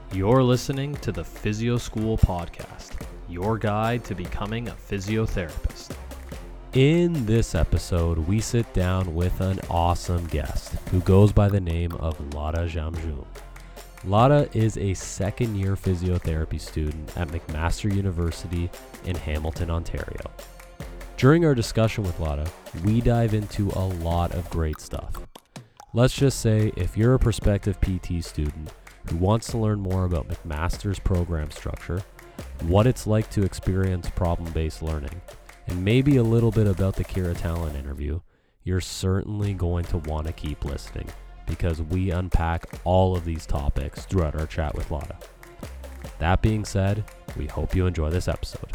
You're listening to the Physio School Podcast, your guide to becoming a physiotherapist. In this episode, we sit down with an awesome guest who goes by the name of Lara Jamjoom. Lara is a second-year physiotherapy student at McMaster University in Hamilton, Ontario. During our discussion with Lara, we dive into a lot of great stuff. Let's just say if you're a prospective PT student who wants to learn more about McMaster's program structure, what it's like to experience problem-based learning, and maybe a little bit about the Kira Talent interview, you're certainly going to want to keep listening because we unpack all of these topics throughout our chat with Lara. That being said, we hope you enjoy this episode.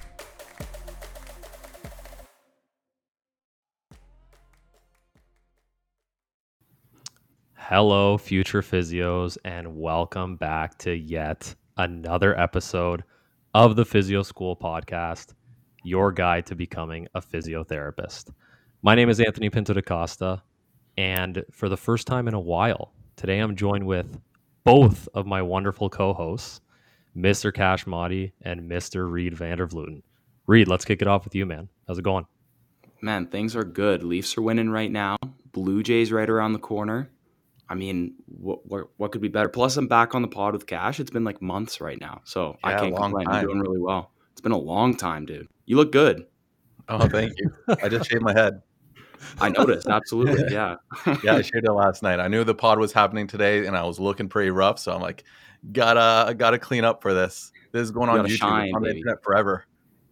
Hello, future physios, and welcome back to yet another episode of the Physio School Podcast, your guide to becoming a physiotherapist. My name is Anthony Pinto da Costa, and for the first time in a while, today I'm joined with both of my wonderful co-hosts, Mr. Cash Mahdi and Mr. Reed Vandervluten. Reed, let's kick it off with you, man. How's it going? Man, things are good. Leafs are winning right now. Blue Jays right around the corner. I mean, what could be better? Plus, I'm back on the pod with Cash. It's been like months right now, so I can't complain. I'm doing really well. It's been a long time, dude. You look good. Oh, thank you. I just shaved my head. I noticed. Absolutely. Yeah. Yeah, I shaved it last night. I knew the pod was happening today, and I was looking pretty rough. So I'm like, gotta clean up for this. This is going on YouTube. Shine, it's on the internet forever.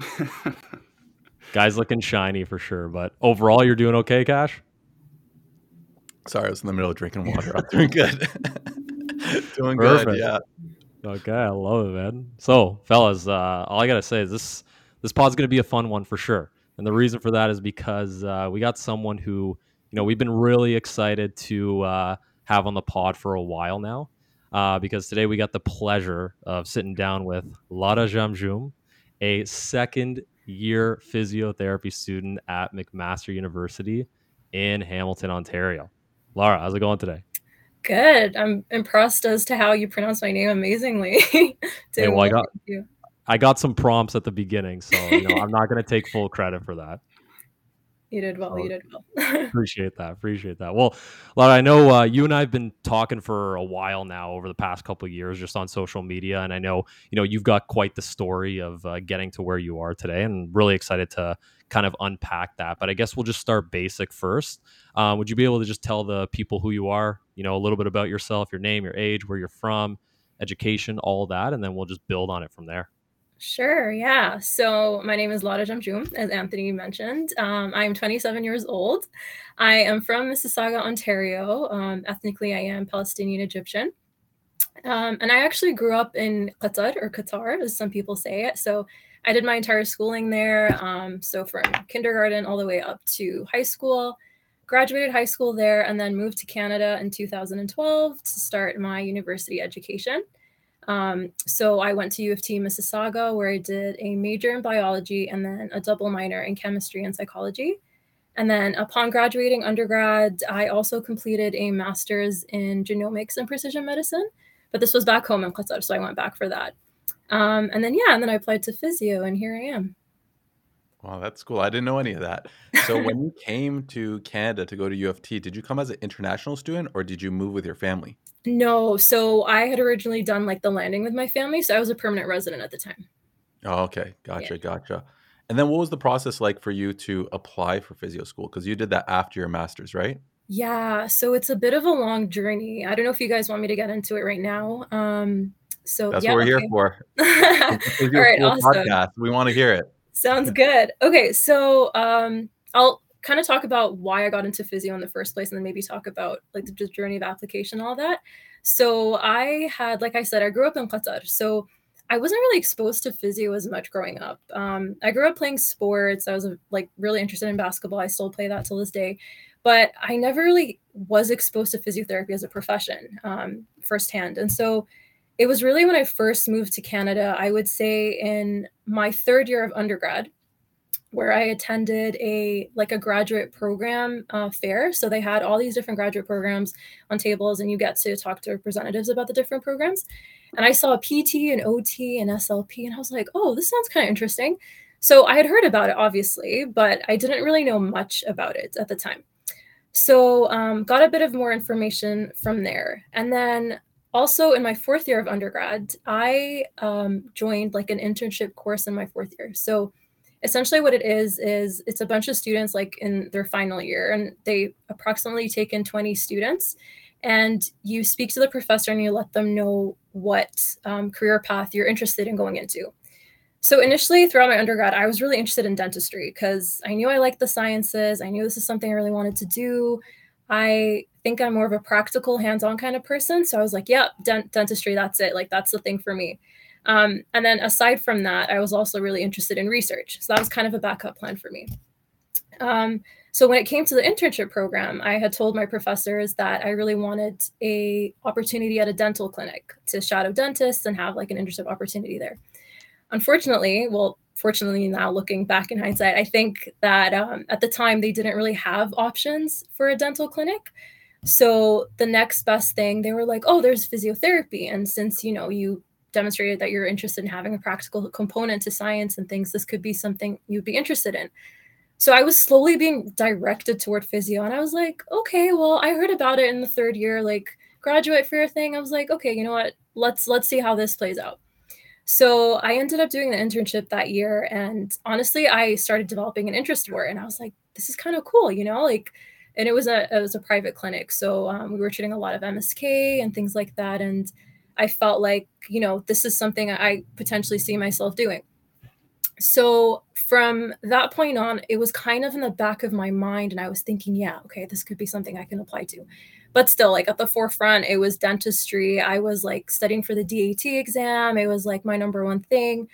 Guys looking shiny for sure, but overall, you're doing okay, Cash? Sorry, I was in the middle of drinking water. I'm doing good. Doing Perfect. good, yeah. Okay, I love it, man. So, fellas, all I gotta say is this pod's gonna be a fun one for sure, and the reason for that is because we got someone who we've been really excited to have on the pod for a while now, because today we got the pleasure of sitting down with Lara Jamjoom, a second-year physiotherapy student at McMaster University in Hamilton, Ontario. Lara, how's it going today? Good. I'm impressed as to how you pronounce my name amazingly. Hey, well, I got some prompts at the beginning, so I'm not going to take full credit for that. You did well. Appreciate that. Well, Lara, I know you and I have been talking for a while now over the past couple of years just on social media, and I know you've got quite the story of getting to where you are today, and really excited to kind of unpack that. But I guess we'll just start basic first. Would you be able to just tell the people who you are, a little bit about yourself, your name, your age, where you're from, education, all that, and then we'll just build on it from there. Sure, yeah. So my name is Lara Jamjoom, as Anthony mentioned. I'm 27 years old. I am from Mississauga, Ontario. Ethnically, I am Palestinian Egyptian. And I actually grew up in Qatar, as some people say it. So I did my entire schooling there. So from kindergarten all the way up to high school. Graduated high school there and then moved to Canada in 2012 to start my university education. So I went to U of T Mississauga, where I did a major in biology and then a double minor in chemistry and psychology. And then upon graduating undergrad, I also completed a master's in genomics and precision medicine, but this was back home in Qatar, so I went back for that. And then I applied to physio, and here I am. Wow, that's cool. I didn't know any of that. So when you came to Canada to go to U of T, did you come as an international student or did you move with your family? No, so I had originally done like the landing with my family, so I was a permanent resident at the time. Oh, okay. Gotcha. And then what was the process like for you to apply for physio school? Because you did that after your master's, right? Yeah, so it's a bit of a long journey. I don't know if you guys want me to get into it right now. So that's what we're here for. All right, awesome. Podcast. We want to hear it. Sounds good. Okay, so I'll kind of talk about why I got into physio in the first place, and then maybe talk about like the journey of application, all that. So I had, like I said, I grew up in Qatar, so I wasn't really exposed to physio as much growing up. I grew up playing sports. I was like really interested in basketball. I still play that till this day, but I never really was exposed to physiotherapy as a profession firsthand. And so it was really when I first moved to Canada, I would say in my third year of undergrad, where I attended a graduate program fair. So they had all these different graduate programs on tables, and you get to talk to representatives about the different programs. And I saw PT and OT and SLP, and I was like, oh, this sounds kind of interesting. So I had heard about it, obviously, but I didn't really know much about it at the time. So got a bit of more information from there. And then also in my 4th year of undergrad, I joined like an internship course in my 4th year. So essentially what it is it's a bunch of students like in their final year, and they approximately take in 20 students, and you speak to the professor and you let them know what career path you're interested in going into. So initially throughout my undergrad, I was really interested in dentistry because I knew I liked the sciences. I knew this is something I really wanted to do. I think I'm more of a practical, hands-on kind of person. So I was like, yeah, dentistry, that's it. Like, that's the thing for me. And then aside from that, I was also really interested in research. So that was kind of a backup plan for me. So when it came to the internship program, I had told my professors that I really wanted a opportunity at a dental clinic to shadow dentists and have like an internship opportunity there. Unfortunately, fortunately now looking back in hindsight, I think that at the time they didn't really have options for a dental clinic. So the next best thing, they were like, oh, there's physiotherapy. And since, you demonstrated that you're interested in having a practical component to science and things, this could be something you'd be interested in. So I was slowly being directed toward physio. And I was like, okay, well, I heard about it in the 3rd year, like graduate fair thing. I was like, okay, you know what? Let's see how this plays out. So I ended up doing the internship that year, and honestly, I started developing an interest for it, and I was like, this is kind of cool, and it was a private clinic. So we were treating a lot of MSK and things like that. And I felt like, this is something I potentially see myself doing. So from that point on, it was kind of in the back of my mind, and I was thinking, yeah, okay, this could be something I can apply to. But still, like at the forefront, it was dentistry. I was like studying for the DAT exam. It was like my number one thing.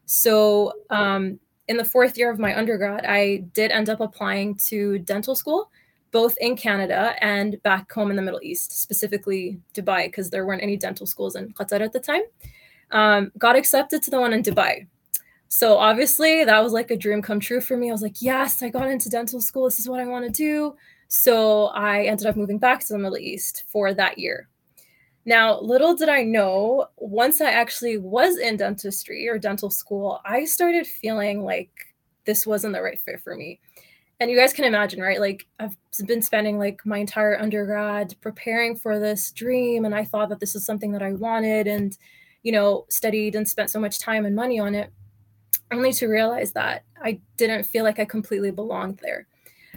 So in the 4th year of my undergrad, I did end up applying to dental school, both in Canada and back home in the Middle East, specifically Dubai, because there weren't any dental schools in Qatar at the time. Got accepted to the one in Dubai. So obviously that was like a dream come true for me. I was like, yes, I got into dental school. This is what I want to do. So I ended up moving back to the Middle East for that year. Now, little did I know, once I actually was in dentistry or dental school, I started feeling like this wasn't the right fit for me. And you guys can imagine, right? Like I've been spending like my entire undergrad preparing for this dream. And I thought that this is something that I wanted and, studied and spent so much time and money on it, only to realize that I didn't feel like I completely belonged there.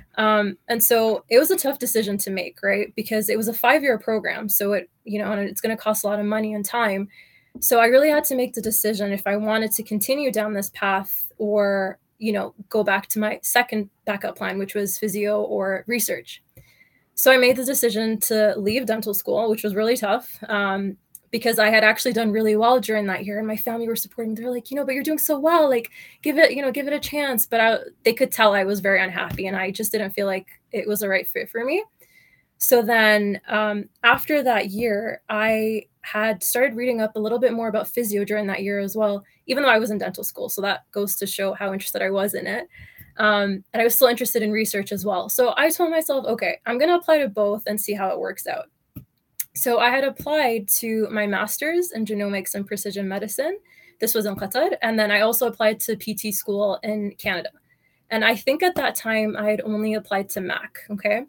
And so it was a tough decision to make, right? Because it was a 5-year program. So and it's going to cost a lot of money and time. So I really had to make the decision if I wanted to continue down this path or, go back to my second backup plan, which was physio or research. So I made the decision to leave dental school, which was really tough. Because I had actually done really well during that year, and my family were supporting me. They're like, but you're doing so well, like give it a chance. But they could tell I was very unhappy, and I just didn't feel like it was the right fit for me. So then after that year, I had started reading up a little bit more about physio during that year as well, even though I was in dental school. So that goes to show how interested I was in it. And I was still interested in research as well. So I told myself, okay, I'm going to apply to both and see how it works out. So I had applied to my master's in genomics and precision medicine. This was in Qatar. And then I also applied to PT school in Canada. And I think at that time I had only applied to MAC. Okay.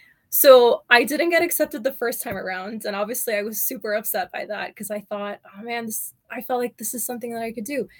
So I didn't get accepted the first time around. And obviously I was super upset by that because I thought, oh man, I felt like this is something that I could do.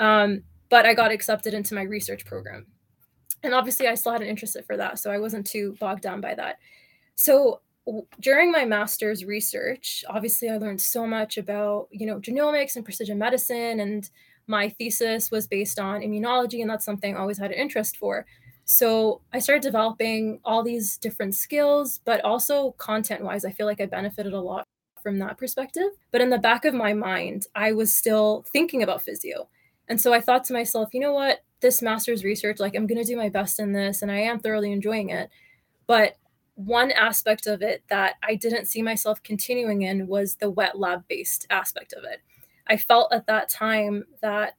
But I got accepted into my research program. And obviously I still had an interest for that. So I wasn't too bogged down by that. So during my master's research, obviously I learned so much about, genomics and precision medicine, and my thesis was based on immunology, and that's something I always had an interest for. So I started developing all these different skills, but also content-wise, I feel like I benefited a lot from that perspective. But in the back of my mind, I was still thinking about physio. And so I thought to myself, you know what, this master's research, like I'm going to do my best in this, and I am thoroughly enjoying it. But one aspect of it that I didn't see myself continuing in was the wet lab-based aspect of it. I felt at that time that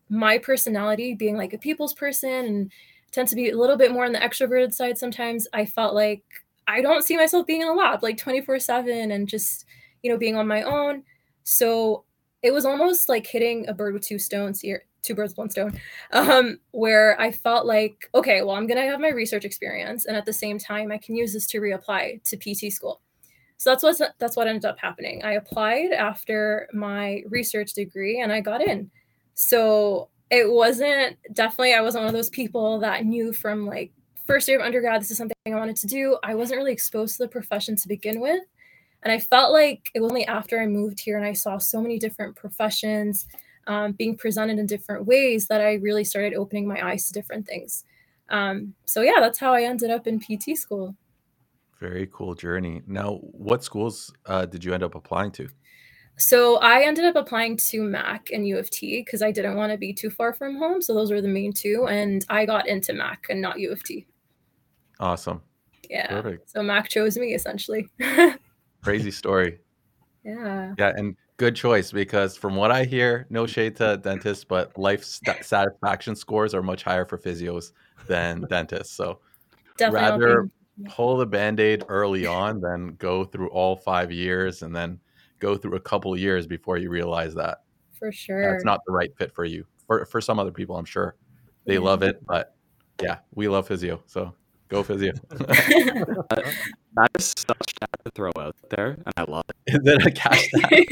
my personality being like a people's person and tend to be a little bit more on the extroverted side sometimes, I felt like I don't see myself being in a lab like 24/7 and just, being on my own. So it was almost like hitting a bird with two stones here, two birds, one stone, where I felt like, okay, well, I'm going to have my research experience. And at the same time, I can use this to reapply to PT school. So that's what ended up happening. I applied after my research degree and I got in. So it wasn't I wasn't one of those people that knew from like first year of undergrad, this is something I wanted to do. I wasn't really exposed to the profession to begin with. And I felt like it was only after I moved here and I saw so many different professions being presented in different ways that I really started opening my eyes to different things. So yeah, that's how I ended up in PT school. Very cool journey. Now, what schools did you end up applying to? So I ended up applying to Mac and U of T because I didn't want to be too far from home. So those were the main two. And I got into Mac and not U of T. Awesome. Yeah. Perfect. So Mac chose me essentially. Crazy story. Yeah. Yeah. And good choice, because from what I hear, no shade to dentists, but life satisfaction scores are much higher for physios than dentists. So definitely rather pull the Band-Aid early on than go through all 5 years and then go through a couple of years before you realize that for sure that's not the right fit for you. For some other people, I'm sure they love it, but yeah, we love physio, so go physio. That is such to throw out there, and I love it. Is it a cash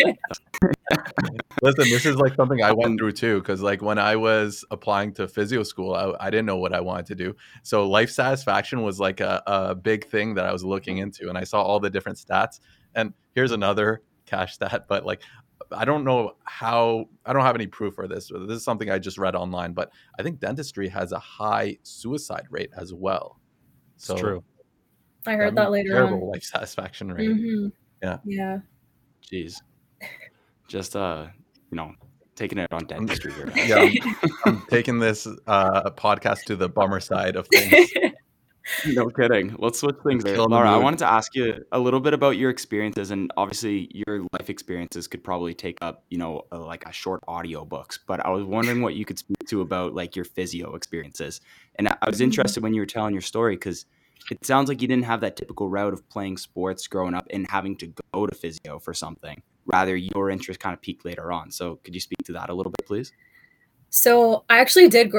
Listen, this is like something I went through too, because like when I was applying to physio school, I didn't know what I wanted to do. So life satisfaction was like a big thing that I was looking into, and I saw all the different stats. And here's another cash stat, but like I don't know how, I don't have any proof for this. This is something I just read online, but I think dentistry has a high suicide rate as well. So it's true. I heard that later terrible on. Life satisfaction rate. Mm-hmm. Yeah. Yeah. Jeez. Just taking it on dentistry here. Yeah, I'm taking this podcast to the bummer side of things. No kidding. Let's switch things there. Laura, I wanted to ask you a little bit about your experiences, and obviously your life experiences could probably take up, like a short audio books, but I was wondering what you could speak to about like your physio experiences. And I was interested when you were telling your story, because it sounds like you didn't have that typical route of playing sports growing up and having to go to physio for something. Rather, your interest kind of peaked later on. So could you speak to that a little bit, please? So I actually did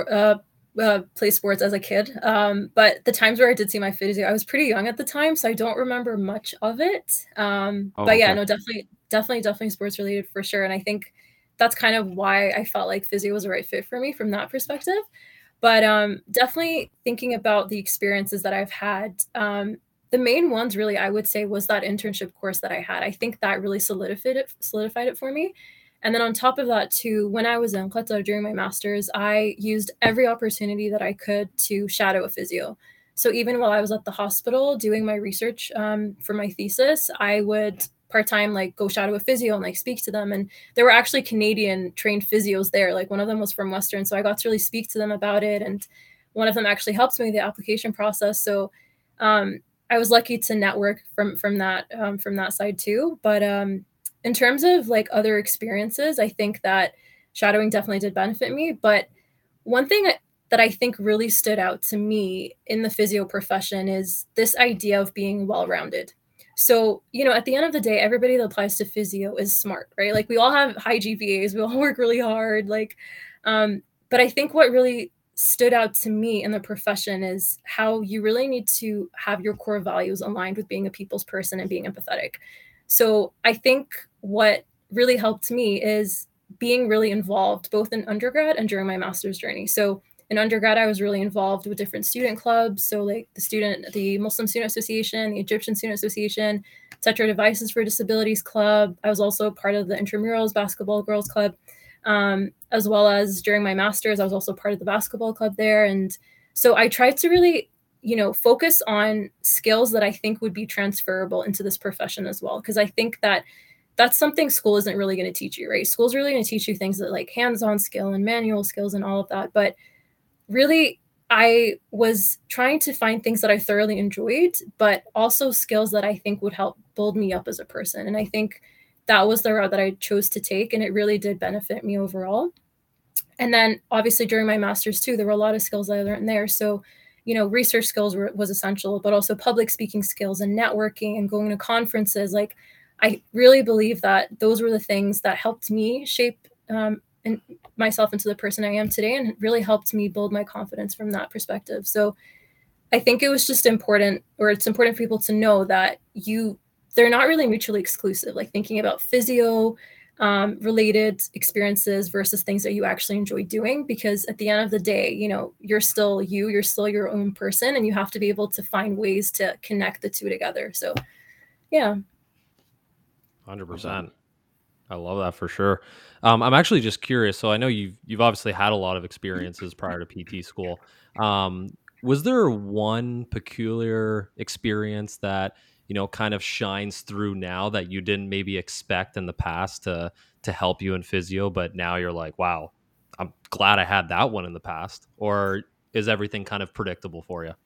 play sports as a kid. But the times where I did see my physio, I was pretty young at the time, so I don't remember much of it. But yeah, no, definitely sports related for sure. And I think that's kind of why I felt like physio was the right fit for me from that perspective. But definitely thinking about the experiences that I've had, the main ones really, I would say, was that internship course that I had. I think that really solidified it for me. And then on top of that, too, when I was in Qatar during my master's, I used every opportunity that I could to shadow a physio. So even while I was at the hospital doing my research for my thesis, I would part-time like go shadow a physio and like speak to them. And there were actually Canadian trained physios there. Like one of them was from Western. So I got to really speak to them about it. And one of them actually helped me with the application process. So I was lucky to network from that side too. But in terms of like other experiences, I think that shadowing definitely did benefit me. But one thing that I think really stood out to me in the physio profession is this idea of being well-rounded. So, at the end of the day, everybody that applies to physio is smart, right? Like we all have high GPAs, we all work really hard. But I think what really stood out to me in the profession is how you really need to have your core values aligned with being a people's person and being empathetic. So I think what really helped me is being really involved both in undergrad and during my master's journey. So in undergrad, I was really involved with different student clubs. So like the Muslim Student Association, the Egyptian Student Association, Tetra Devices for Disabilities Club. I was also part of the Intramurals Basketball Girls Club, as well as during my master's, I was also part of the basketball club there. And so I tried to really, focus on skills that I think would be transferable into this profession as well. Because I think that that's something school isn't really going to teach you, right? School's really going to teach you things that like hands-on skill and manual skills and all of that. But really, I was trying to find things that I thoroughly enjoyed, but also skills that I think would help build me up as a person. And I think that was the route that I chose to take, and it really did benefit me overall. And then obviously during my master's too, there were a lot of skills I learned there. So, research skills was essential, but also public speaking skills and networking and going to conferences. Like, I really believe that those were the things that helped me shape myself into the person I am today, and really helped me build my confidence from that perspective. So I think it was just important, or it's important for people to know that they're not really mutually exclusive, like thinking about physio related experiences versus things that you actually enjoy doing, because at the end of the day, you're still you're still your own person, and you have to be able to find ways to connect the two together. So yeah. 100%. I love that for sure. I'm actually just curious. So I know you've obviously had a lot of experiences prior to PT school. Was there one peculiar experience that kind of shines through now that you didn't maybe expect in the past to help you in physio, but now you're like, wow, I'm glad I had that one in the past? Or is everything kind of predictable for you?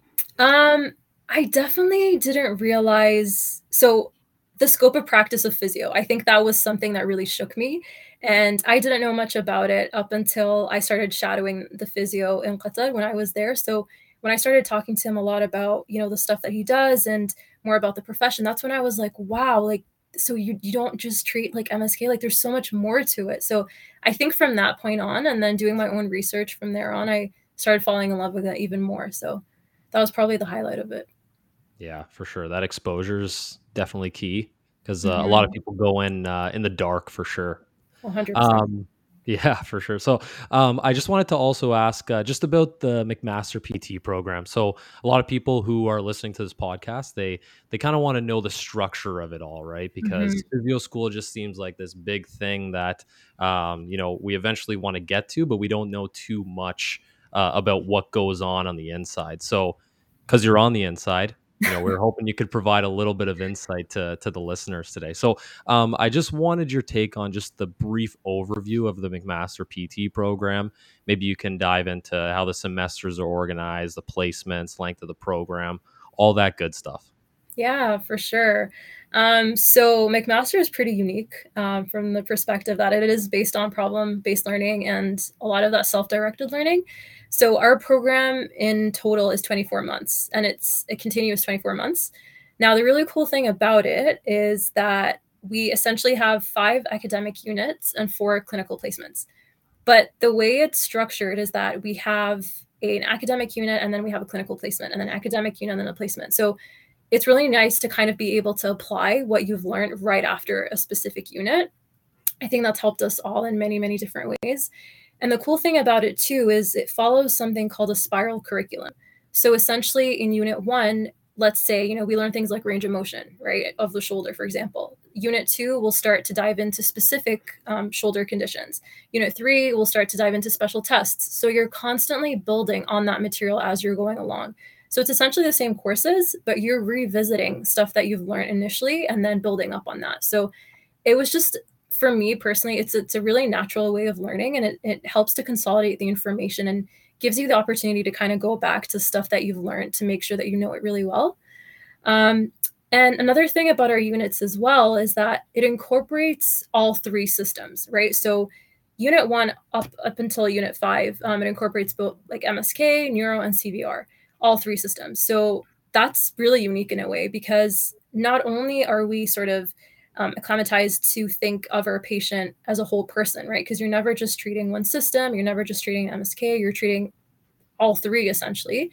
I definitely didn't realize. So the scope of practice of physio, I think that was something that really shook me. And I didn't know much about it up until I started shadowing the physio in Qatar when I was there. So when I started talking to him a lot about, the stuff that he does and more about the profession, that's when I was like, wow, like, so you don't just treat like MSK, like there's so much more to it. So I think from that point on, and then doing my own research from there on, I started falling in love with it even more. So that was probably the highlight of it. Yeah, for sure. That exposure is definitely key, because a lot of people go in the dark for sure. 100%. Yeah, for sure. So I just wanted to also ask just about the McMaster PT program. So a lot of people who are listening to this podcast, they kind of want to know the structure of it all, right? Because physio school just seems like this big thing that we eventually want to get to, but we don't know too much about what goes on the inside. So because you're on the inside, we're hoping you could provide a little bit of insight to the listeners today. So I just wanted your take on just the brief overview of the McMaster PT program. Maybe you can dive into how the semesters are organized, the placements, length of the program, all that good stuff. Yeah, for sure. So McMaster is pretty unique from the perspective that it is based on problem-based learning and a lot of that self-directed learning. So our program in total is 24 months, and it's a continuous 24 months. Now, the really cool thing about it is that we essentially have 5 academic units and 4 clinical placements. But the way it's structured is that we have an academic unit, and then we have a clinical placement, and then academic unit, and then a placement. So it's really nice to kind of be able to apply what you've learned right after a specific unit. I think that's helped us all in many, many different ways. And the cool thing about it too is it follows something called a spiral curriculum. So essentially in unit 1, let's say, we learn things like range of motion, right, of the shoulder, for example. Unit 2 will start to dive into specific shoulder conditions. Unit 3 will start to dive into special tests. So you're constantly building on that material as you're going along. So it's essentially the same courses, but you're revisiting stuff that you've learned initially and then building up on that. So it was just, for me personally, it's a really natural way of learning, and it helps to consolidate the information and gives you the opportunity to kind of go back to stuff that you've learned to make sure that you know it really well. And another thing about our units as well is that it incorporates all 3 systems, right? So unit 1 up until unit 5, it incorporates both like MSK, neuro, and CVR, all 3 systems. So that's really unique in a way, because not only are we sort of acclimatized to think of our patient as a whole person, right? Because you're never just treating one system, you're never just treating MSK, you're treating all 3 essentially.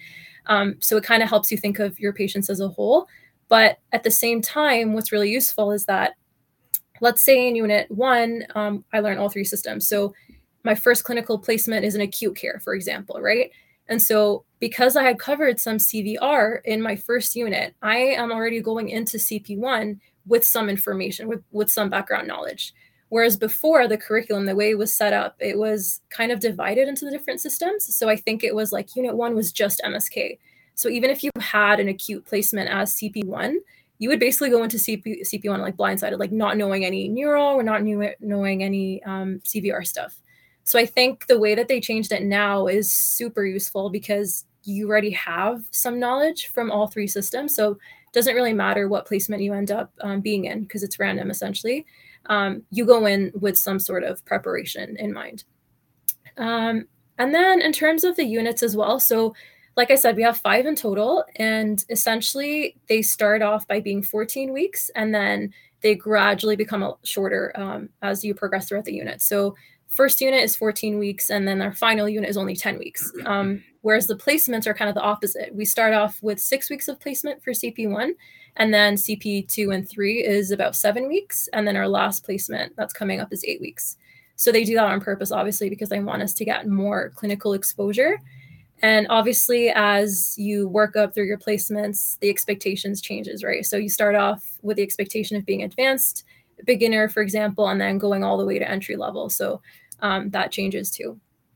So it kind of helps you think of your patients as a whole. But at the same time, what's really useful is that, let's say in unit 1, I learned all 3 systems. So my first clinical placement is in acute care, for example, right? And so because I had covered some CVR in my first unit, I am already going into CP1 with some information, with some background knowledge. Whereas before, the curriculum, the way it was set up, it was kind of divided into the different systems. So I think it was like unit 1 was just MSK. So even if you had an acute placement as CP1, you would basically go into CP1 like blindsided, like not knowing any neuro or not knowing any CVR stuff. So I think the way that they changed it now is super useful, because you already have some knowledge from all 3 systems. So it doesn't really matter what placement you end up being in, because it's random essentially. You go in with some sort of preparation in mind. And then in terms of the units as well, so like I said, we have 5 in total, and essentially they start off by being 14 weeks, and then they gradually become shorter as you progress throughout the unit. So first unit is 14 weeks, and then our final unit is only 10 weeks. Whereas the placements are kind of the opposite. We start off with 6 weeks of placement for CP1, and then CP2 and 3 is about 7 weeks, and then our last placement that's coming up is 8 weeks. So they do that on purpose, obviously, because they want us to get more clinical exposure. And obviously, as you work up through your placements, the expectations changes, right? So you start off with the expectation of being advanced, beginner, for example, and then going all the way to entry level. So that changes too.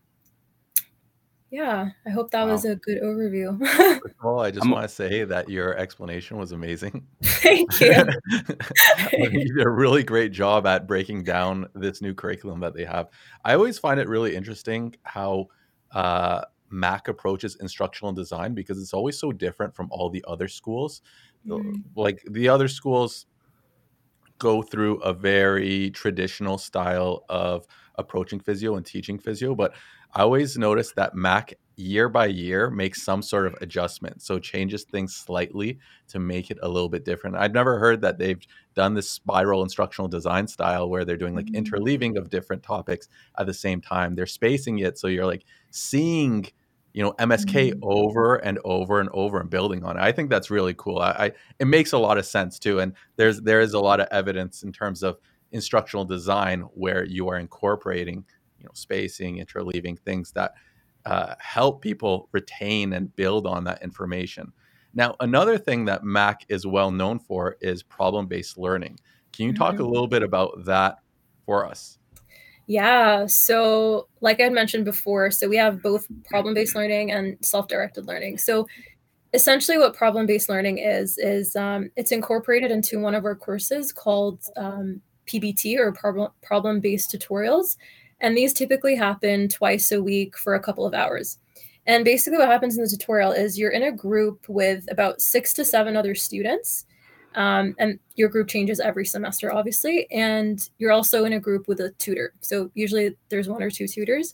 Yeah, I hope that was a good overview. First of all, I just want to say that your explanation was amazing. Thank you. I think you did a really great job at breaking down this new curriculum that they have. I always find it really interesting how Mac approaches instructional design, because it's always so different from all the other schools. Like the other schools go through a very traditional style of approaching physio and teaching physio, but I always notice that Mac year by year makes some sort of adjustment, so changes things slightly to make it a little bit different. I've never heard that they've done this spiral instructional design style where they're doing like interleaving of different topics at the same time. They're spacing it so you're like seeing, you know, MSK over and over and over and building on it. I think that's really cool. It makes a lot of sense too, and there is a lot of evidence in terms of instructional design where you are incorporating, you know, spacing, interleaving, things that help people retain and build on that information. Now, another thing that Mac is well known for is problem-based learning. Can you talk a little bit about that for us? Yeah, so like I had mentioned before, so we have both problem-based learning and self-directed learning. So essentially what problem-based learning is it's incorporated into one of our courses called PBT, or problem-based tutorials. And these typically happen twice a week for a couple of hours. And basically what happens in the tutorial is you're in a group with about 6 to 7 other students. And your group changes every semester, obviously. And you're also in a group with a tutor. So usually there's 1 or 2 tutors.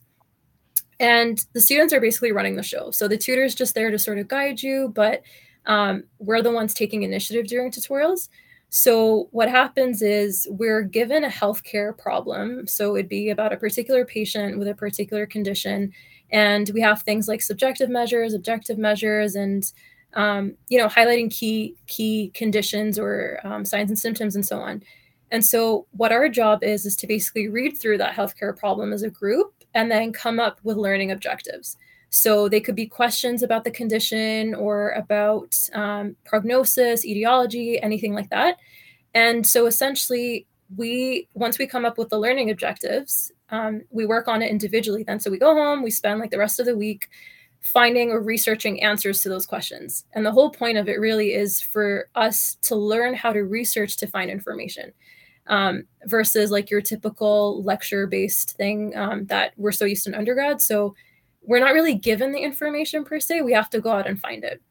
And the students are basically running the show. So the tutor is just there to sort of guide you, but we're the ones taking initiative during tutorials. So what happens is we're given a healthcare problem. So it'd be about a particular patient with a particular condition. And we have things like subjective measures, objective measures, and highlighting key conditions or signs and symptoms and so on. And so what our job is to basically read through that healthcare problem as a group and then come up with learning objectives. So they could be questions about the condition or about prognosis, etiology, anything like that. And so essentially, once we come up with the learning objectives, we work on it individually then. So we go home, we spend like the rest of the week finding or researching answers to those questions. And the whole point of it really is for us to learn how to research to find information. Versus like your typical lecture-based thing that we're so used to in undergrad. So we're not really given the information per se. We have to go out and find it,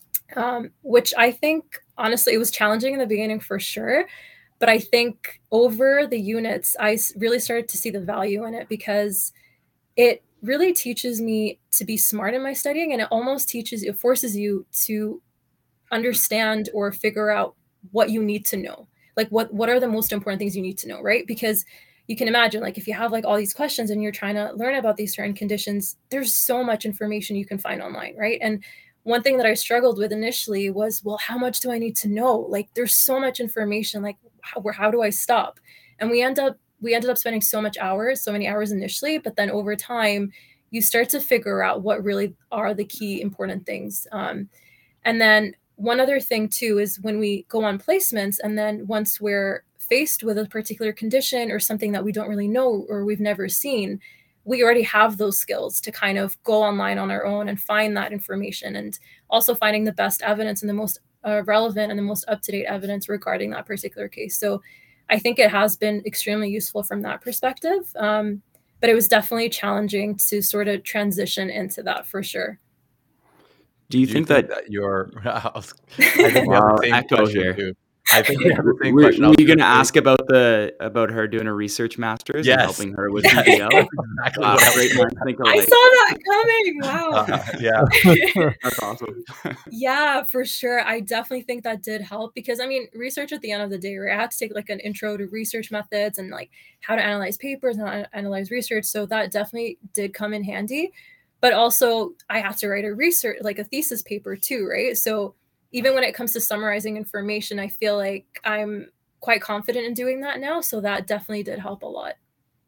which I think, honestly, it was challenging in the beginning for sure. But I think over the units, I really started to see the value in it, because it really teaches me to be smart in my studying, and it forces you to understand or figure out what you need to know. Like what are the most important things you need to know, right? Because you can imagine, like, if you have like all these questions and you're trying to learn about these certain conditions, there's so much information you can find online, right? And one thing that I struggled with initially was, well, how much do I need to know? Like, there's so much information, like how do I stop? And we ended up spending so many hours initially, but then over time, you start to figure out what really are the key important things. And then one other thing too is when we go on placements, and then once we're faced with a particular condition or something that we don't really know or we've never seen, we already have those skills to kind of go online on our own and find that information, and also finding the best evidence and the most relevant and the most up-to-date evidence regarding that particular case. So I think it has been extremely useful from that perspective. But it was definitely challenging to sort of transition into that for sure. Do you think that you're? I think you have the same question too. I think we have the same Were question. you going to ask about her doing a research master's and helping her with PBL? Exactly. Great minds think I alike. saw that coming. Wow. Yeah. That's awesome. Yeah, for sure. I definitely think that did help because I mean, research at the end of the day, right? I had to take like an intro to research methods and like how to analyze papers and how to analyze research. So that definitely did come in handy. But also I have to write a thesis paper too, right? So even when it comes to summarizing information, I feel like I'm quite confident in doing that now. So that definitely did help a lot.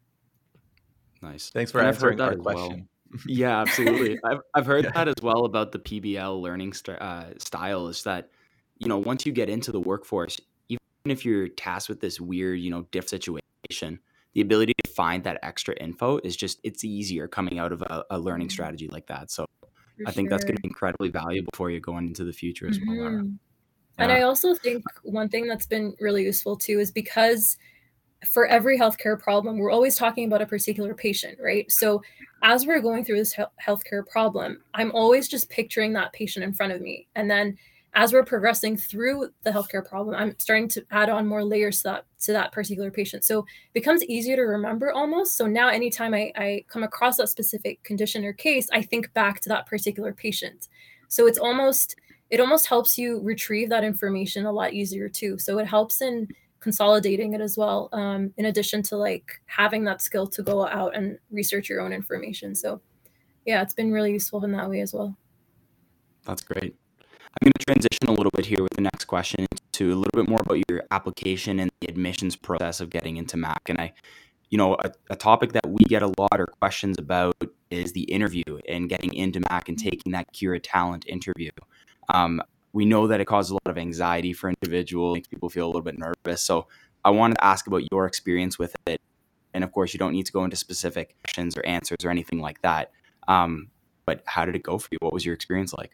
Nice. Thanks for answering our question. Well. Yeah, absolutely. I've heard that as well about the PBL learning style is that, once you get into the workforce, even if you're tasked with this weird, diff situation, the ability to find that extra info is it's easier coming out of a learning strategy like that. So I think that's going to be incredibly valuable for you going into the future as well, Lara. And I also think one thing that's been really useful too is because for every healthcare problem, we're always talking about a particular patient, right? So as we're going through this healthcare problem, I'm always just picturing that patient in front of me. And then as we're progressing through the healthcare problem, I'm starting to add on more layers to that particular patient. So it becomes easier to remember almost. So now anytime I come across that specific condition or case, I think back to that particular patient. So it almost helps you retrieve that information a lot easier too. So it helps in consolidating it as well, in addition to like having that skill to go out and research your own information. So yeah, it's been really useful in that way as well. That's great. I'm going to transition a little bit here with the next question to a little bit more about your application and the admissions process of getting into Mac. And a topic that we get a lot of questions about is the interview and getting into Mac and taking that Cura Talent interview. We know that it causes a lot of anxiety for individuals, makes people feel a little bit nervous. So I wanted to ask about your experience with it. And of course, you don't need to go into specific questions or answers or anything like that. But how did it go for you? What was your experience like?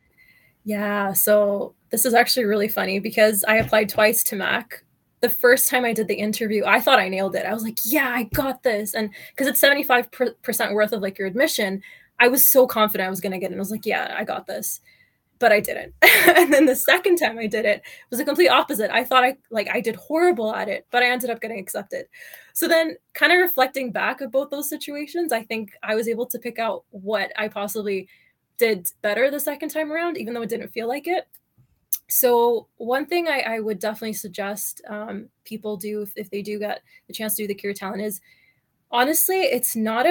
Yeah, so this is actually really funny because I applied twice to Mac. The first time I did the interview, I thought I nailed it. I was like, yeah, I got this. And because it's 75% worth of like your admission, I was so confident I was going to get it. I was like, yeah, I got this. But I didn't. And then the second time I did it was the complete opposite. I thought I did horrible at it, but I ended up getting accepted. So then kind of reflecting back at both those situations, I think I was able to pick out what I possibly did better the second time around, even though it didn't feel like it. So one thing I would definitely suggest people do if they do get the chance to do the Cura Talent is, honestly, it's not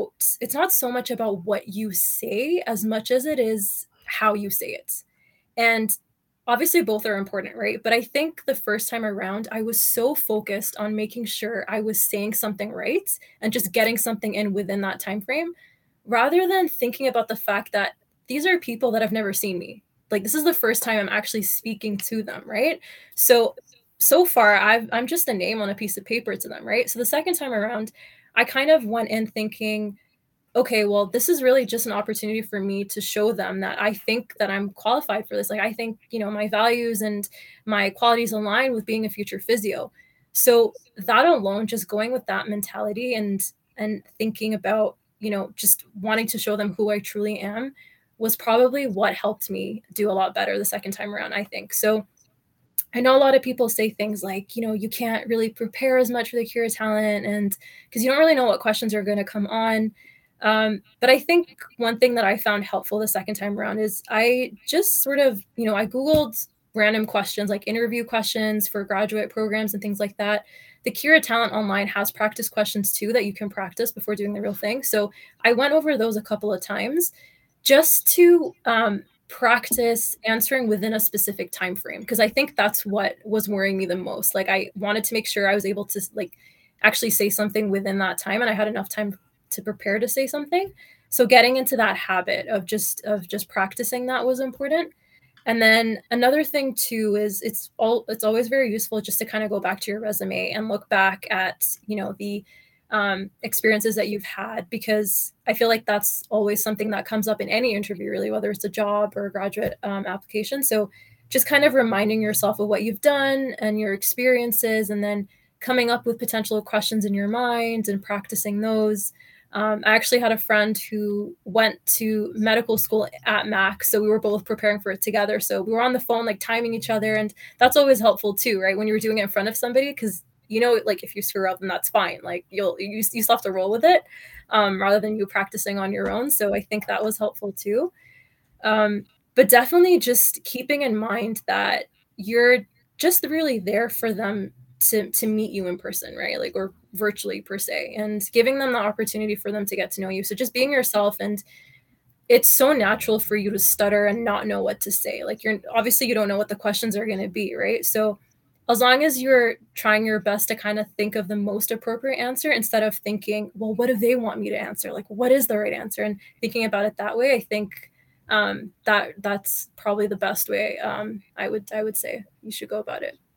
so much about what you say as much as it is how you say it. And obviously both are important, right? But I think the first time around, I was so focused on making sure I was saying something right and just getting something in within that time frame, rather than thinking about the fact that these are people that have never seen me. Like, this is the first time I'm actually speaking to them, right? So far, I'm just a name on a piece of paper to them, right? So the second time around, I kind of went in thinking, okay, well, this is really just an opportunity for me to show them that I think that I'm qualified for this. Like, I think, my values and my qualities align with being a future physio. So that alone, just going with that mentality and thinking about, just wanting to show them who I truly am was probably what helped me do a lot better the second time around, I think. So I know a lot of people say things like, you can't really prepare as much for the Cura Talent, and because you don't really know what questions are going to come on. But I think one thing that I found helpful the second time around is I just sort of, I Googled random questions, like interview questions for graduate programs and things like that. The Cura Talent online has practice questions too that you can practice before doing the real thing. So I went over those a couple of times just to practice answering within a specific time frame, because I think that's what was worrying me the most. Like, I wanted to make sure I was able to actually say something within that time, and I had enough time to prepare to say something. So getting into that habit of just practicing that was important. And then another thing too is it's always very useful just to kind of go back to your resume and look back at the experiences that you've had, because I feel like that's always something that comes up in any interview, really, whether it's a job or a graduate application. So just kind of reminding yourself of what you've done and your experiences, and then coming up with potential questions in your mind and practicing those. I actually had a friend who went to medical school at Mac, so we were both preparing for it together. So we were on the phone, like timing each other, and that's always helpful too, right? When you're doing it in front of somebody, because like if you screw up, then that's fine. Like you still have to roll with it, rather than you practicing on your own. So I think that was helpful too. But definitely just keeping in mind that you're just really there for them to meet you in person, right? Like, or virtually per se, and giving them the opportunity for them to get to know you. So just being yourself. And it's so natural for you to stutter and not know what to say. Like, you don't know what the questions are going to be, right? So as long as you're trying your best to kind of think of the most appropriate answer instead of thinking, well, what do they want me to answer? Like, what is the right answer? And thinking about it that way, I think that's probably the best way. I would say you should go about it.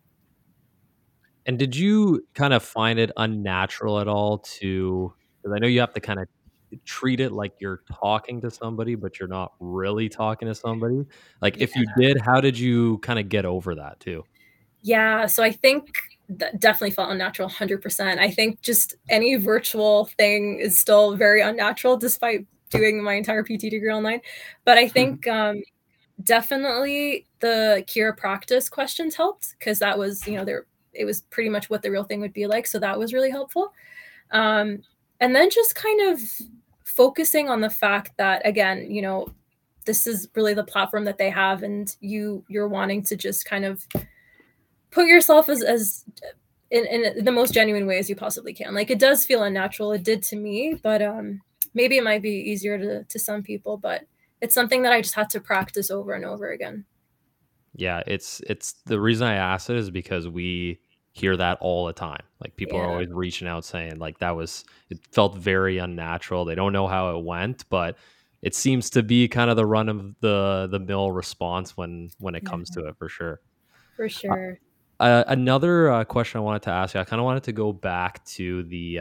And did you kind of find it unnatural at all because I know you have to kind of treat it like you're talking to somebody, but you're not really talking to somebody. Like, if you did, how did you kind of get over that too? Yeah, so I think that definitely felt unnatural, 100%. I think just any virtual thing is still very unnatural, despite doing my entire PT degree online. But I think definitely the chiropractic questions helped, because that was, it was pretty much what the real thing would be like. So that was really helpful. And then just kind of focusing on the fact that, again, this is really the platform that they have, and you're wanting to just kind of put yourself as in the most genuine way as you possibly can. Like, it does feel unnatural. It did to me, but maybe it might be easier to some people, but it's something that I just had to practice over and over again. Yeah, it's the reason I asked it is because we hear that all the time. Like, people are always reaching out saying like it felt very unnatural. They don't know how it went, but it seems to be kind of the run of the mill response when it comes to it, for sure. For sure. Another question I wanted to ask you, I kind of wanted to go back to the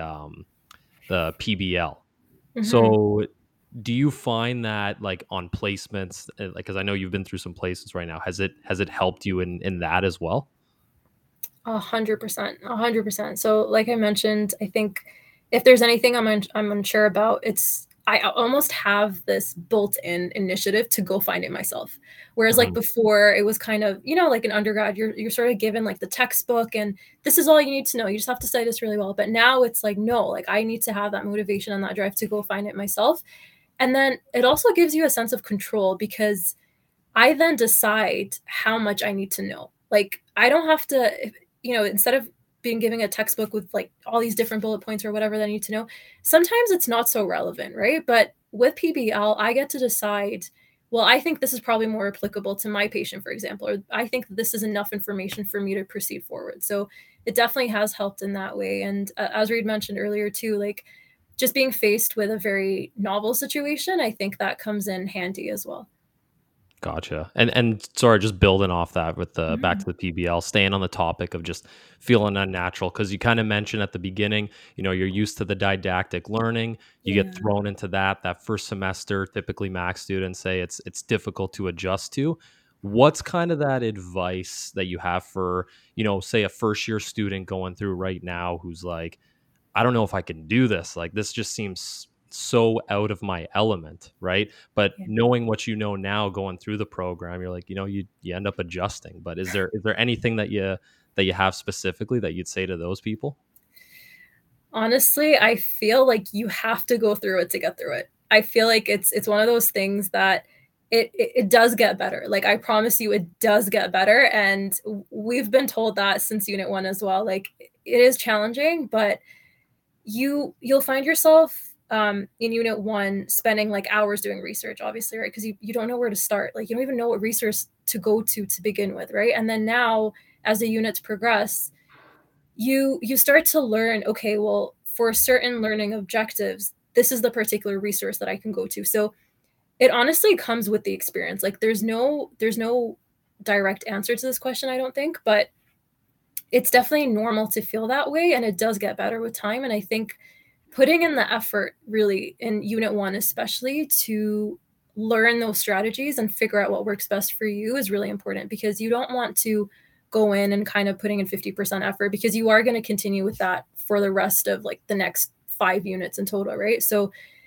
PBL. Mm-hmm. So do you find that, like, on placements, like, because I know you've been through some places right now, has it helped you in that as well? 100%, 100%. So like I mentioned, I think if there's anything I'm unsure about, I almost have this built-in initiative to go find it myself. Whereas like before, it was kind of, like an undergrad, you're sort of given like the textbook and this is all you need to know. You just have to study this really well. But now it's like, no, like I need to have that motivation and that drive to go find it myself. And then it also gives you a sense of control, because I then decide how much I need to know. Like, I don't have to, instead of being giving a textbook with like all these different bullet points or whatever that I need to know, sometimes it's not so relevant, right? But with PBL, I get to decide, well, I think this is probably more applicable to my patient, for example, or I think this is enough information for me to proceed forward. So it definitely has helped in that way. And as Reid mentioned earlier too, like just being faced with a very novel situation, I think that comes in handy as well. Gotcha. And sorry, just building off that with the back to the PBL, staying on the topic of just feeling unnatural, because you kind of mentioned at the beginning, you're used to the didactic learning, you get thrown into that first semester. Typically Mac students say it's difficult to adjust to. What's kind of that advice that you have for, say a first year student going through right now who's like, I don't know if I can do this. Like, this just seems so out of my element, right? But knowing what you know now, going through the program, you're like, you end up adjusting. But is there anything that you have specifically that you'd say to those people? Honestly, I feel like you have to go through it to get through it. I feel like it's one of those things that it does get better. Like, I promise you, it does get better. And we've been told that since Unit 1 as well. Like, it is challenging, but you'll find yourself in Unit 1 spending like hours doing research, obviously, right? Because you don't know where to start. Like, you don't even know what resource to go to begin with, right? And then now, as the units progress, you start to learn, okay, well, for certain learning objectives, this is the particular resource that I can go to. So it honestly comes with the experience. Like, there's no direct answer to this question, I don't think, but it's definitely normal to feel that way, and it does get better with time. And I think putting in the effort, really, in Unit 1 especially, to learn those strategies and figure out what works best for you is really important, because you don't want to go in and kind of putting in 50% effort, because you are going to continue with that for the rest of like the next 5 units in total, right? So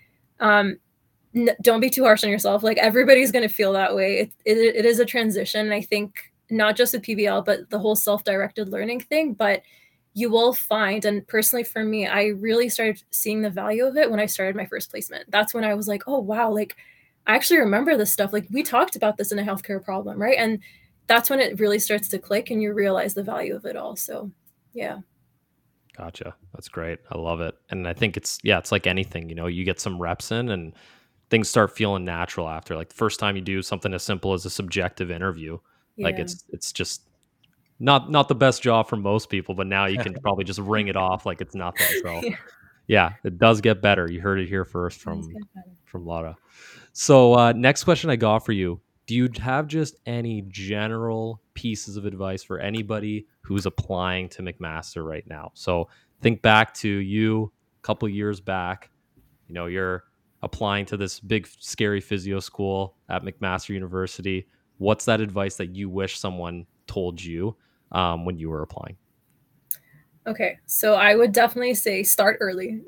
don't be too harsh on yourself. Like everybody's going to feel that way. It is a transition. I think not just with PBL, but the whole self-directed learning thing, but you will find, and personally for me, I really started seeing the value of it when I started my first placement. That's when I was like, oh, wow, like I actually remember this stuff. Like we talked about this in a healthcare problem, right? And that's when it really starts to click and you realize the value of it all. So yeah. Gotcha. That's great. I love it. And I think it's like anything, you get some reps in and things start feeling natural after. Like the first time you do something as simple as a subjective interview, like it's just not the best job for most people, but now you can probably just ring it off like it's nothing. So yeah, it does get better. You heard it here first from Laura. So next question I got for you. Do you have just any general pieces of advice for anybody who's applying to McMaster right now? So think back to you a couple years back. You're applying to this big, scary physio school at McMaster University. What's that advice that you wish someone told you when you were applying? Okay, so I would definitely say start early.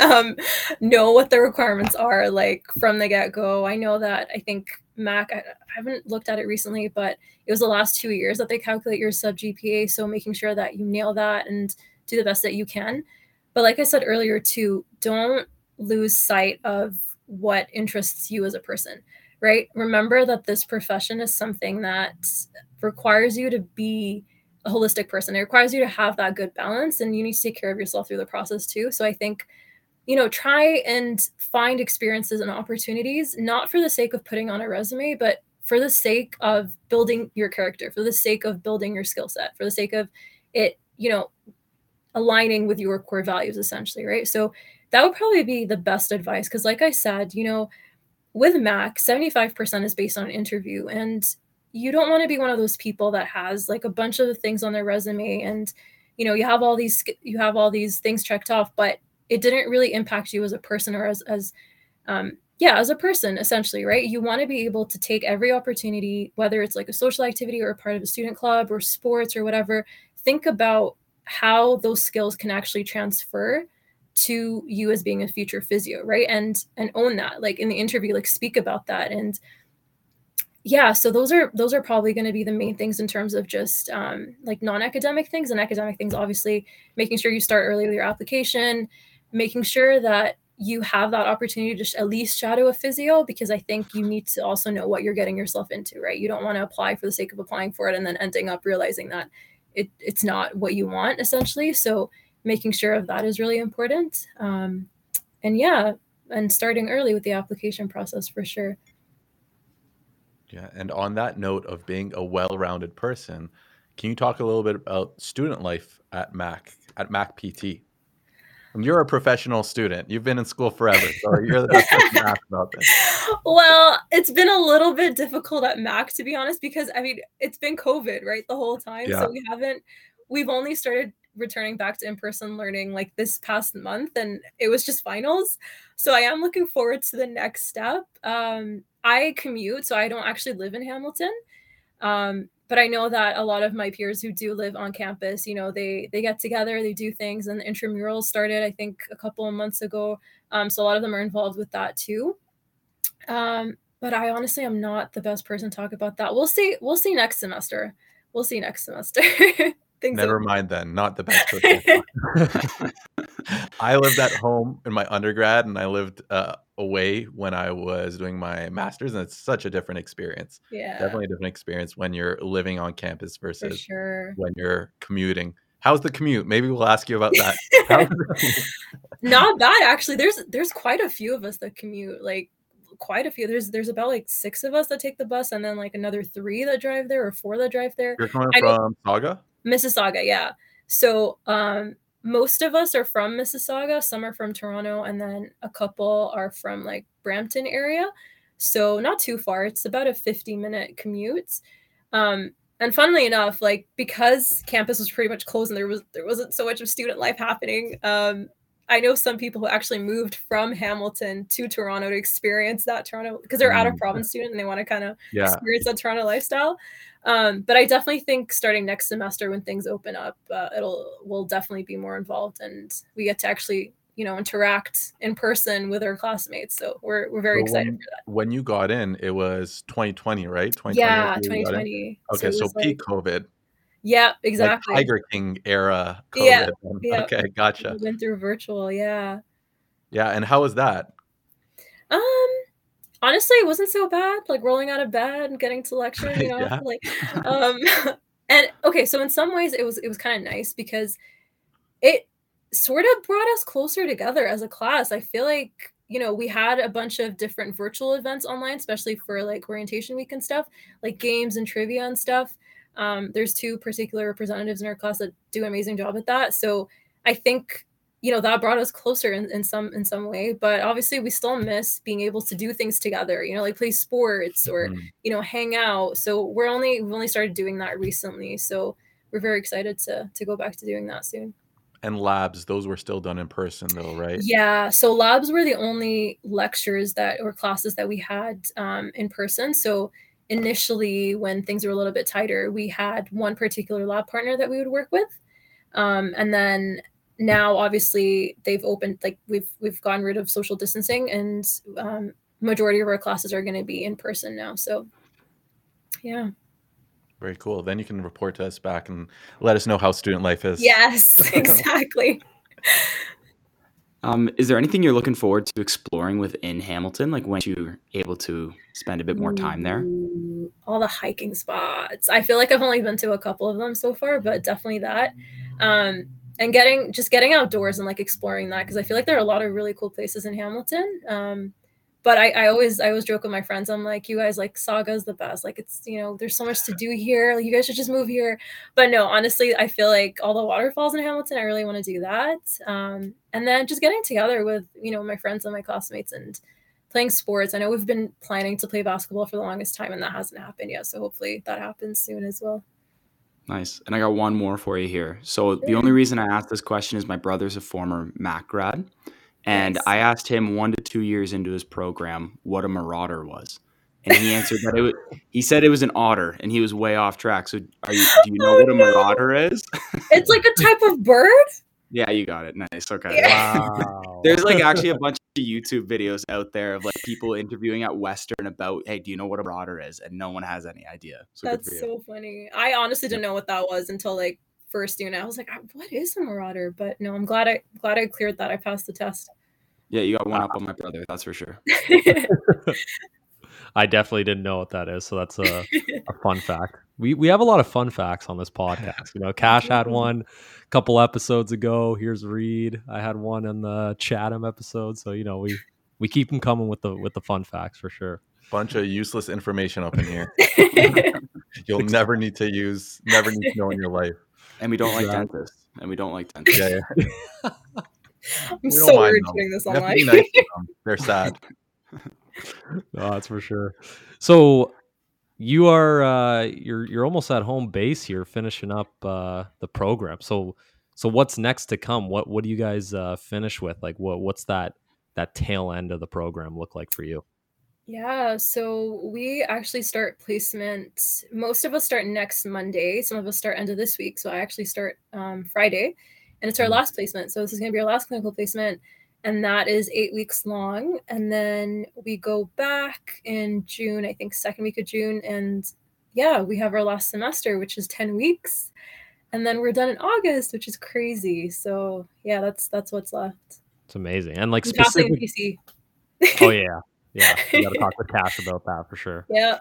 Know what the requirements are, like from the get-go. I know that I think Mac, I haven't looked at it recently, but it was the last 2 years that they calculate your sub GPA. So making sure that you nail that and do the best that you can. But like I said earlier too, don't lose sight of what interests you as a person, right? Remember that this profession is something that requires you to be a holistic person. It requires you to have that good balance, and you need to take care of yourself through the process too. So I think, try and find experiences and opportunities, not for the sake of putting on a resume, but for the sake of building your character, for the sake of building your skill set, for the sake of it, aligning with your core values, essentially, right? So that would probably be the best advice. Because like I said, with Mac, 75% is based on an interview, and you don't want to be one of those people that has like a bunch of things on their resume and you have all these things checked off, but it didn't really impact you as a person or as a person, essentially, right? You want to be able to take every opportunity, whether it's like a social activity or a part of a student club or sports or whatever. Think about how those skills can actually transfer to you as being a future physio, right? And own that, like in the interview, like speak about that. And yeah, so those are probably going to be the main things in terms of just like non-academic things. And academic things, obviously, making sure you start early with your application, making sure that you have that opportunity to just at least shadow a physio, because I think you need to also know what you're getting yourself into, right? You don't want to apply for the sake of applying for it and then ending up realizing that it's not what you want, essentially. So making sure of that is really important. And starting early with the application process for sure. Yeah, and on that note of being a well-rounded person, can you talk a little bit about student life at Mac PT? And you're a professional student. You've been in school forever, so you're the best person to ask about this. Well, it's been a little bit difficult at Mac, to be honest, because it's been COVID, right, the whole time. Yeah. So we've only started returning back to in-person learning like this past month, and it was just finals. So I am looking forward to the next step. I commute, so I don't actually live in Hamilton. But I know that a lot of my peers who do live on campus, they get together, they do things, and the intramurals started, I think, a couple of months ago. So a lot of them are involved with that too. But I honestly am not the best person to talk about that. We'll see next semester. Never mind then. Not the best person. I lived at home in my undergrad, and I lived away when I was doing my master's, and it's such a different experience. Yeah, definitely a different experience when you're living on campus versus when you're commuting. How's the commute? Maybe we'll ask you about that. Not bad, actually. There's quite a few of us that commute, like quite a few. There's about like 6 of us that take the bus, and then like another 3 that drive there or 4 that drive there. You're coming from Saga? Mississauga, yeah. So most of us are from Mississauga, some are from Toronto, and then a couple are from like Brampton area. So not too far. It's about a 50-minute commute. And funnily enough, like because campus was pretty much closed and there wasn't so much of student life happening, I know some people who actually moved from Hamilton to Toronto to experience that Toronto, because they're out of province student and they want to kind of experience that Toronto lifestyle. But I definitely think starting next semester when things open up, we'll definitely be more involved, and we get to actually, interact in person with our classmates. So we're very excited for that. When you got in, it was 2020, right? 2020. Yeah, 2020. Okay, so peak COVID. Yeah, exactly. Like Tiger King era COVID. Yeah. Okay, gotcha. We went through virtual, yeah. Yeah, and how was that? Honestly, it wasn't so bad. Like rolling out of bed and getting to lecture, Yeah. And okay, so in some ways it was kind of nice because it sort of brought us closer together as a class. I feel like, we had a bunch of different virtual events online, especially for like orientation week and stuff, like games and trivia and stuff. There's 2 particular representatives in our class that do an amazing job at that. So I think, that brought us closer in some way, but obviously we still miss being able to do things together, like play sports or, hang out. So we've only started doing that recently. So we're very excited to go back to doing that soon. And labs, those were still done in person though, right? Yeah. So labs were the only lectures or classes that we had in person. So initially when things were a little bit tighter, we had one particular lab partner that we would work with. And then now obviously they've opened, like we've gotten rid of social distancing, and majority of our classes are going to be in person now. So yeah. Very cool. Then you can report to us back and let us know how student life is. Yes, exactly. Is there anything you're looking forward to exploring within Hamilton? Like when you're able to spend a bit more time there? All the hiking spots. I feel like I've only been to a couple of them so far, but definitely that. And getting outdoors and like exploring that, because I feel like there are a lot of really cool places in Hamilton. But I always joke with my friends. I'm like, you guys, like Saga's the best. Like it's, there's so much to do here. Like, you guys should just move here. But no, honestly, I feel like all the waterfalls in Hamilton, I really want to do that. And then just getting together with, my friends and my classmates and playing sports. I know we've been planning to play basketball for the longest time, and that hasn't happened yet. So hopefully that happens soon as well. Nice. And I got one more for you here. So the only reason I asked this question is my brother's a former Mac grad. And Nice. I asked him 1 to 2 years into his program what a marauder was. And he answered that he said it was an otter, and he was way off track. So do you know what a marauder is? It's like a type of bird? Yeah, you got it. Nice. Okay. Yeah. Wow. There's like actually a bunch of YouTube videos out there of like people interviewing at Western about, hey, do you know what a marauder is? And no one has any idea. So That's so funny. I honestly didn't know what that was until like first unit. I was like, what is a marauder? But no, I'm glad I cleared that. I passed the test. Yeah, you got one up on my brother, that's for sure. I definitely didn't know what that is, so that's a fun fact. We have a lot of fun facts on this podcast. Cash had one a couple episodes ago. Here's Reed. I had one in the Chatham episode. So we keep them coming with the fun facts for sure. Bunch of useless information up in here. You'll never need to know in your life. And we don't like dentists. Yeah. I'm so weird doing this online. Nice to them. They're sad. No, that's for sure. So you are you're almost at home base here, finishing up the program. So what's next to come? What do you guys finish with? Like what's that tail end of the program look like for you? Yeah, so we actually start placement. Most of us start next Monday. Some of us start end of this week. So I actually start Friday, and it's our last placement. So this is going to be our last clinical placement, and that is 8 weeks long. And then we go back in June, I think 2nd week of June. And yeah, we have our last semester, which is 10 weeks. And then we're done in August, which is crazy. So yeah, that's what's left. It's amazing. And like specifically PC. Oh yeah. Yeah, you got to talk with Cash about that for sure. Yeah.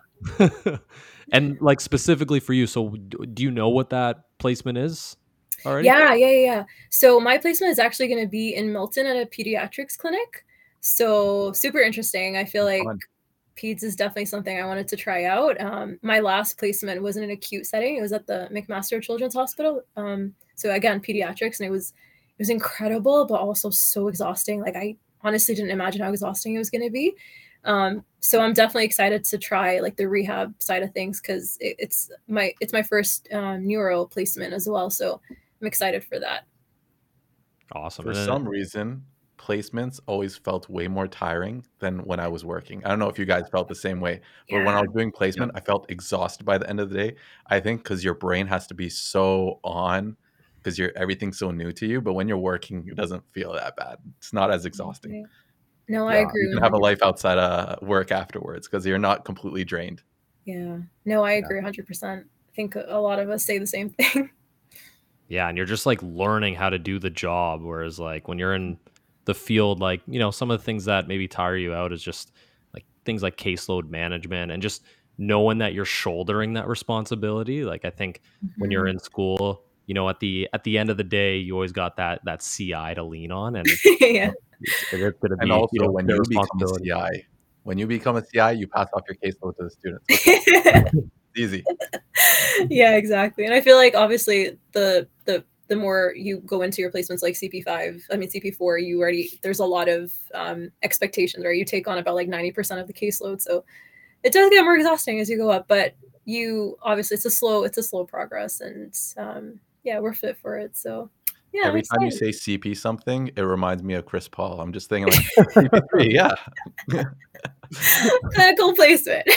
And like specifically for you, so do you know what that placement is already? Yeah. So my placement is actually going to be in Milton at a pediatrics clinic. So super interesting. I feel like peds is definitely something I wanted to try out. My last placement was in an acute setting. It was at the McMaster Children's Hospital. So again, pediatrics, and it was incredible, but also so exhausting. Like I honestly didn't imagine how exhausting it was going to be. So I'm definitely excited to try like the rehab side of things, because it's my first neuro placement as well. So I'm excited for that. Awesome. For some reason, placements always felt way more tiring than when I was working. I don't know if you guys felt the same way, but when I was doing placement, I felt exhausted by the end of the day. I think because your brain has to be so on, because everything's so new to you. But when you're working, it doesn't feel that bad. It's not as exhausting. No, I agree. You can have a life outside of work afterwards because you're not completely drained. Yeah. No, I agree 100%. I think a lot of us say the same thing. Yeah, and you're just like learning how to do the job. Whereas like when you're in the field, like, you know, some of the things that maybe tire you out is just like things like caseload management and just knowing that you're shouldering that responsibility. Like I think when you're in school, you know, at the end of the day, you always got that CI to lean on, and yeah. it's going to be, and also you know, when you become a CI, you pass off your caseload to the students. It's easy. Yeah, exactly. And I feel like obviously the more you go into your placements like CP4, there's a lot of expectations, right? You take on about like 90% of the caseload, so it does get more exhausting as you go up. But you obviously it's a slow progress, and yeah, we're fit for it. So yeah. Every time you say CP something, it reminds me of Chris Paul. I'm just thinking like CP3, yeah. Clinical placement.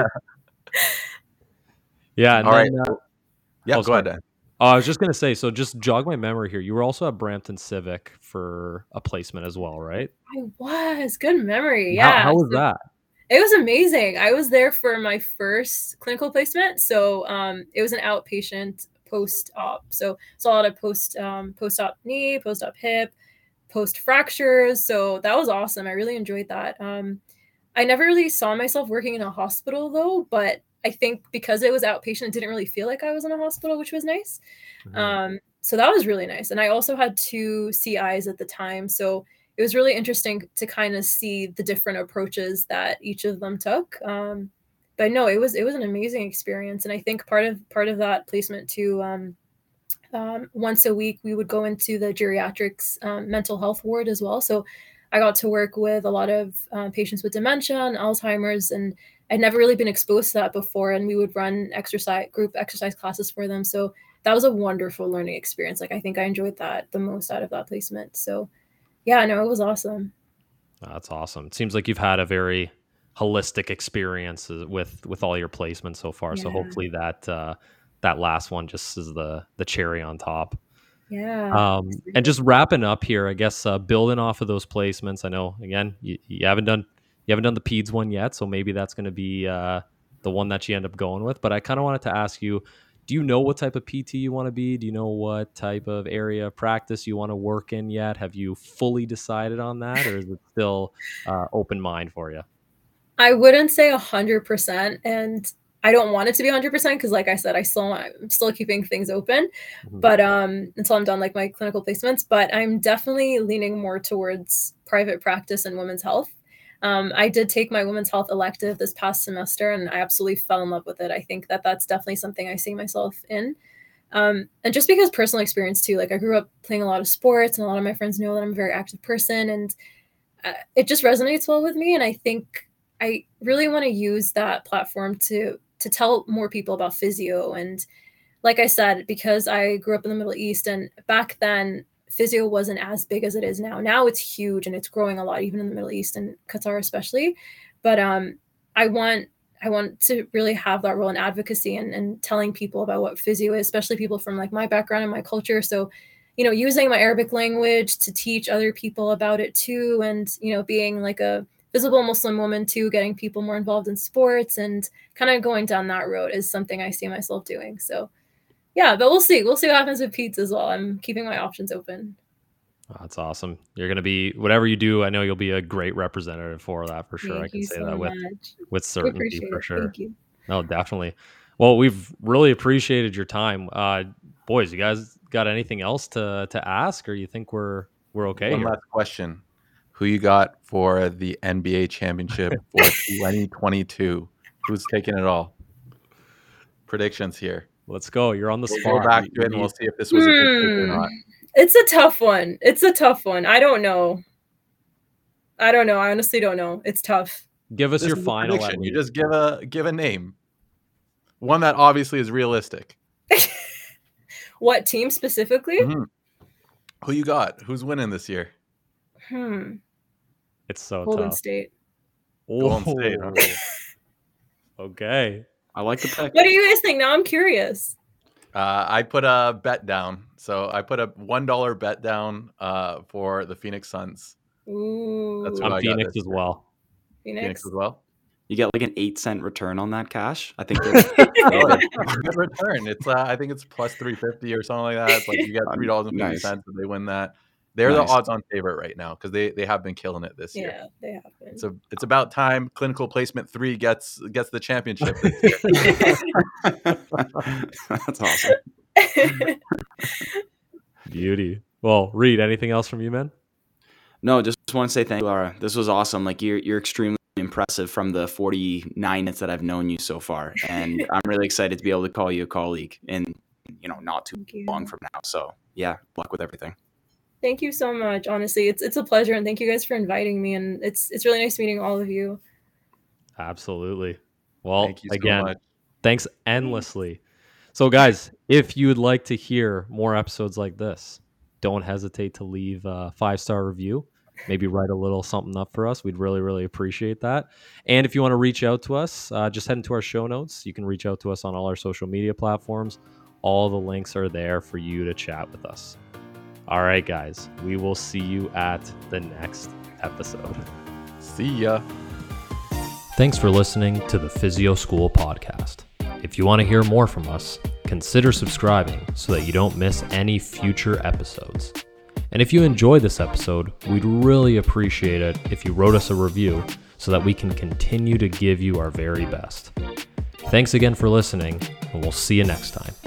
Yeah. And all then, right. Yeah, go ahead. I was just going to say, so just jog my memory here. You were also at Brampton Civic for a placement as well, right? I was. Good memory. Yeah. How was that? It was amazing. I was there for my first clinical placement. So it was an outpatient post-op. So it's a lot of post-op knee, post-op hip, post-fractures. So that was awesome. I really enjoyed that. I never really saw myself working in a hospital though, but I think because it was outpatient, it didn't really feel like I was in a hospital, which was nice. So that was really nice. And I also had 2 CIs at the time. So it was really interesting to kind of see the different approaches that each of them took. But no, it was an amazing experience. And I think part of that placement too, once a week, we would go into the geriatrics mental health ward as well. So I got to work with a lot of patients with dementia and Alzheimer's, and I'd never really been exposed to that before. And we would run group exercise classes for them. So that was a wonderful learning experience. Like I think I enjoyed that the most out of that placement. So yeah, no, it was awesome. That's awesome. It seems like you've had a very holistic experience with all your placements so far. Yeah. So hopefully that last one just is the cherry on top. Yeah. And just wrapping up here, I guess building off of those placements. I know again you haven't done the PEDS one yet, so maybe that's going to be the one that you end up going with. But I kind of wanted to ask you, do you know what type of PT you want to be? Do you know what type of area of practice you want to work in yet? Have you fully decided on that, or is it still open mind for you? I wouldn't say 100%, and I don't want it to be 100% because, like I said, I'm still keeping things open, but until I'm done like my clinical placements. But I'm definitely leaning more towards private practice and women's health. I did take my women's health elective this past semester, and I absolutely fell in love with it. I think that's definitely something I see myself in. And just because personal experience too, like I grew up playing a lot of sports, and a lot of my friends know that I'm a very active person, and it just resonates well with me. And I think I really want to use that platform to tell more people about physio. And like I said, because I grew up in the Middle East, and back then physio wasn't as big as it is now. Now it's huge and it's growing a lot, even in the Middle East and Qatar especially. But I want to really have that role in advocacy and telling people about what physio is, especially people from like my background and my culture. So, you know, using my Arabic language to teach other people about it too. And, you know, being like a visible Muslim woman too, getting people more involved in sports and kind of going down that road is something I see myself doing. So yeah, but we'll see what happens with PEDS as well. I'm keeping my options open. Oh, that's awesome. You're going to be, whatever you do, I know you'll be a great representative for that for sure. I can say that with certainty for sure. Thank you. No, definitely. Well, we've really appreciated your time. Boys, you guys got anything else to ask, or you think we're okay? One last question. Who you got for the NBA championship for 2022? Who's taking it all? Predictions here. Let's go. You're on the spot. We'll go back to it and we'll see if this was a good pick or not. It's a tough one. I don't know. I honestly don't know. It's tough. Give us your final prediction. You just give a name. One that obviously is realistic. What team specifically? Mm-hmm. Who you got? Who's winning this year? It's so Golden tough. State. Golden State. Okay. I like the pick. What do you guys think? Now I'm curious. I put a bet down. So I put a $1 bet down for the Phoenix Suns. Ooh. That's I'm Phoenix as well. Phoenix as well. You get like an 8-cent return on that cash. I think good return. It's I think it's plus 350 or something like that. It's like you get $3.50 nice. if they win that. They're the odds-on favorite right now because they have been killing it this year. Yeah, they have been. So it's about time Clinical Placement 3 gets the championship this year. That's awesome. Beauty. Well, Reed, anything else from you, man? No, just want to say thank you, Laura. This was awesome. Like you're extremely impressive from the 49 minutes that I've known you so far, and I'm really excited to be able to call you a colleague in not too long from now. So yeah, luck with everything. Thank you so much. Honestly, it's a pleasure, and thank you guys for inviting me. And it's really nice meeting all of you. Absolutely. Well, thank you so again, much. Thanks endlessly. So, guys, if you would like to hear more episodes like this, don't hesitate to leave a 5-star review. Maybe write a little something up for us. We'd really, really appreciate that. And if you want to reach out to us, just head into our show notes. You can reach out to us on all our social media platforms. All the links are there for you to chat with us. All right, guys, we will see you at the next episode. See ya. Thanks for listening to the Physio School podcast. If you want to hear more from us, consider subscribing so that you don't miss any future episodes. And if you enjoyed this episode, we'd really appreciate it if you wrote us a review so that we can continue to give you our very best. Thanks again for listening, and we'll see you next time.